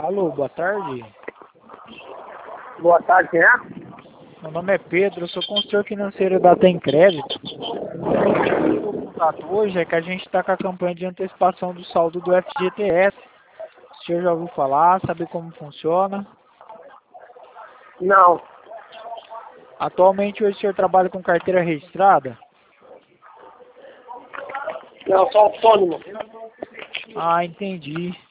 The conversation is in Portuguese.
Alô, boa tarde. Boa tarde, quem é? Meu nome é Pedro, eu sou consultor financeiro da Tem Crédito. O contato hoje é que a gente está com a campanha de antecipação do saldo do FGTS. O senhor já ouviu falar, sabe como funciona? Não, Atualmente hoje o senhor trabalha com carteira registrada? não, sou autônomo. Ah, entendi.